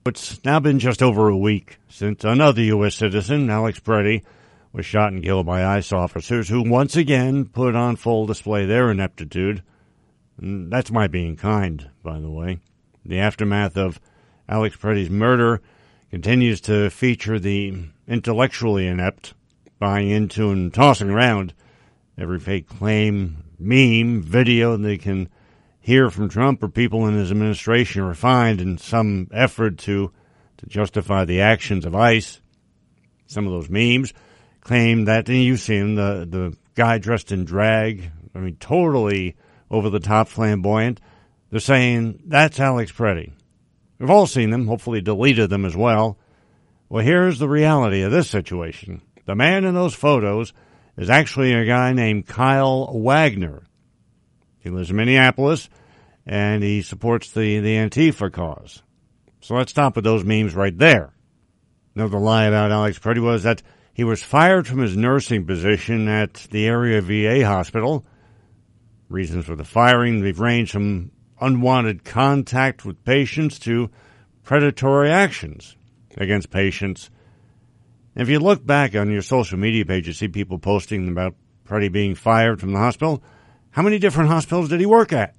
It's now been just over a week since another U.S. citizen, Alex Preddy, was shot and killed by ICE officers who once again put on full display their ineptitude. And that's my being kind, by the way. The aftermath of Alex Preddy's murder continues to feature the intellectually inept, buying into and tossing around every fake claim, meme, video they can hear from Trump or people in his administration refined in some effort to justify the actions of ICE. Some of those memes claim that, and you've seen the guy dressed in drag, totally over-the-top flamboyant. They're saying, that's Alex Preddy. We've all seen them, hopefully deleted them as well. Well, here's the reality of this situation. The man in those photos is actually a guy named Kyle Wagner. He lives in Minneapolis, and he supports the Antifa cause. So let's stop with those memes right there. Another lie about Alex Preddy was that he was fired from his nursing position at the area VA hospital. Reasons for the firing, they've ranged from unwanted contact with patients to predatory actions against patients. And if you look back on your social media page, you see people posting about Preddy being fired from the hospital. How many different hospitals did he work at?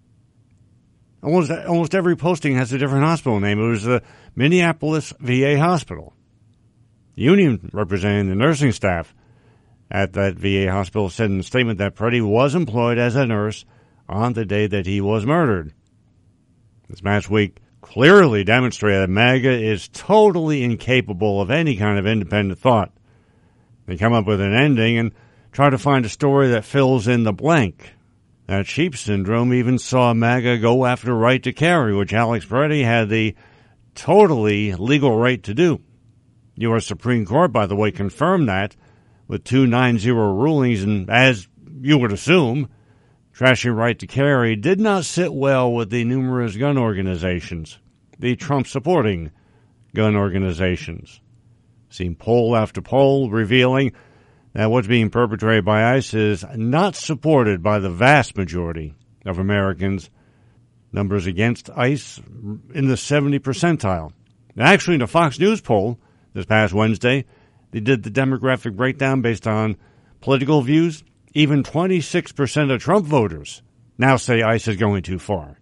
Almost every posting has a different hospital name. It was the Minneapolis VA hospital. The union representing the nursing staff at that VA hospital said in a statement that Preddy was employed as a nurse on the day that he was murdered. This past week clearly demonstrated that MAGA is totally incapable of any kind of independent thought. They come up with an ending and try to find a story that fills in the blank. That sheep syndrome even saw MAGA go after right to carry, which Alex Preddy had the totally legal right to do. U.S. Supreme Court, by the way, confirmed that with 2-9-0 rulings, and as you would assume, trashing right to carry did not sit well with the numerous gun organizations, the Trump-supporting gun organizations. Seen poll after poll revealing that what's being perpetrated by ICE is not supported by the vast majority of Americans. Numbers against ICE in the 70 percentile. Now, actually, in a Fox News poll this past Wednesday, they did the demographic breakdown based on political views. Even 26% of Trump voters now say ICE is going too far.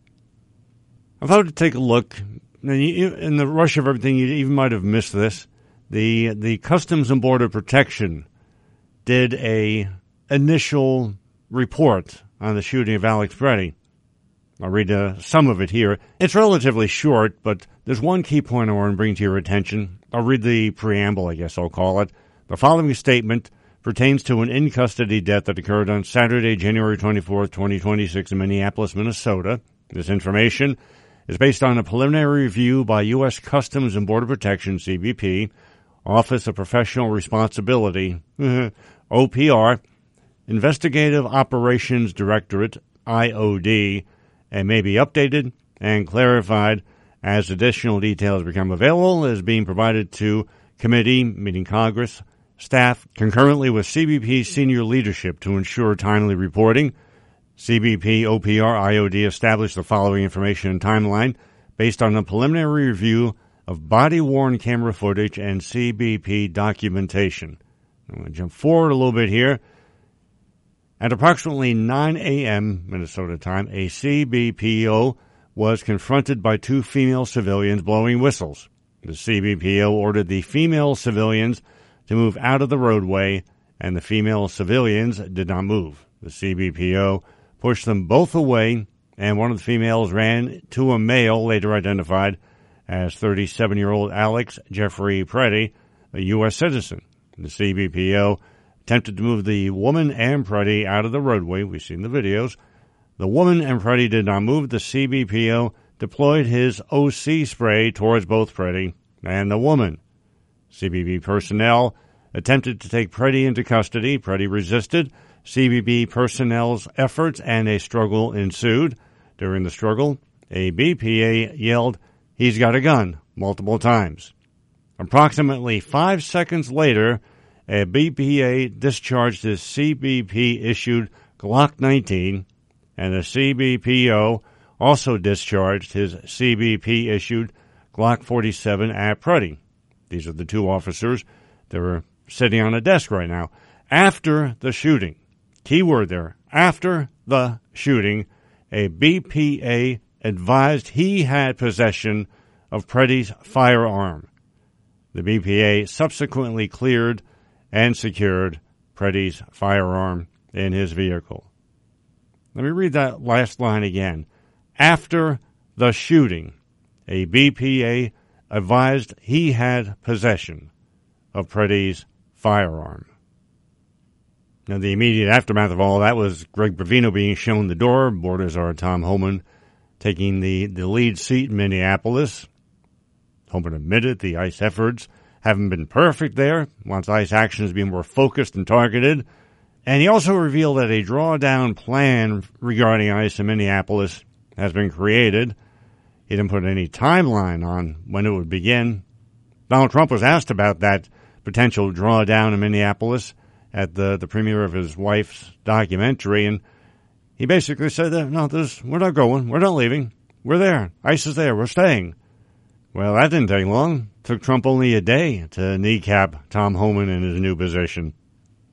I thought to take a look. In the rush of everything, you even might have missed this. The Customs and Border Protection did a initial report on the shooting of Alex Preddy. I'll read some of it here. It's relatively short, but there's one key point I want to bring to your attention. I'll read the preamble, I guess I'll call it. The following statement pertains to an in-custody death that occurred on Saturday, January 24th, 2026 in Minneapolis, Minnesota. This information is based on a preliminary review by U.S. Customs and Border Protection, CBP, Office of Professional Responsibility, OPR, Investigative Operations Directorate, IOD, and may be updated and clarified as additional details become available, is being provided to committee, meaning Congress, staff, concurrently with CBP senior leadership to ensure timely reporting. CBP, OPR, IOD established the following information and timeline based on a preliminary review of body-worn camera footage and CBP documentation. I'm going to jump forward a little bit here. At approximately 9 a.m. Minnesota time, a CBPO was confronted by two female civilians blowing whistles. The CBPO ordered the female civilians to move out of the roadway, and the female civilians did not move. The CBPO pushed them both away, and one of the females ran to a male later identified as 37-year-old Alex Jeffrey Preddy, a U.S. citizen. The CBPO attempted to move the woman and Preddy out of the roadway. We've seen the videos. The woman and Preddy did not move. The CBPO deployed his OC spray towards both Preddy and the woman. CBP personnel attempted to take Preddy into custody. Preddy resisted CBP personnel's efforts, and a struggle ensued. During the struggle, a BPA yelled, "He's got a gun," multiple times. Approximately 5 seconds later, a BPA discharged his CBP-issued Glock 19, and the CBPO also discharged his CBP-issued Glock 47 at Prudy. These are the two officers that were sitting on a desk right now. After the shooting, keyword there, after the shooting, a BPA advised he had possession of Prudy's firearm. The BPA subsequently cleared and secured Prudy's firearm in his vehicle. Let me read that last line again. After the shooting, a BPA advised he had possession of Prudy's firearm. Now, the immediate aftermath of all that was Greg Bravino being shown the door, Board Czar Tom Homan taking the lead seat in Minneapolis. Homan admitted the ICE efforts haven't been perfect there, wants ICE actions to be more focused and targeted. And he also revealed that a drawdown plan regarding ICE in Minneapolis has been created. He didn't put any timeline on when it would begin. Donald Trump was asked about that potential drawdown in Minneapolis at the premiere of his wife's documentary, and he basically said that, no, we're not going, we're not leaving, we're there, ICE is there, we're staying. Well, that didn't take long. It took Trump only a day to kneecap Tom Homan in his new position.